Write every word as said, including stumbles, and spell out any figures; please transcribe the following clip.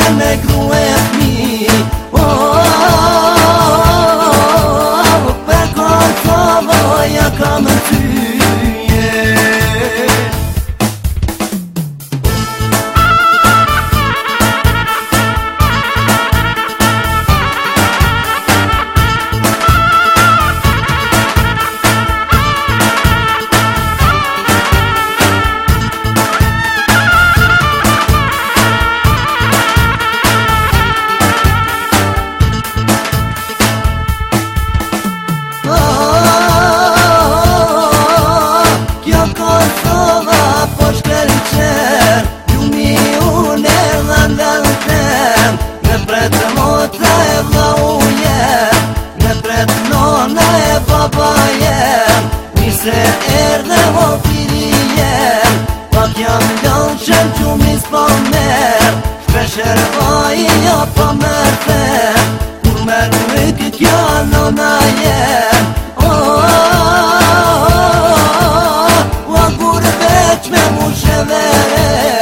me grue fmi. Për Kosovë ja kam tyje. Se erdhe ho firi jem, pak jam lënë qëm qumis po merë, shpesher vaj ja po mërë them, kur mërë rëkë kja nona jem. O, o, o, kur veç me mu shevere.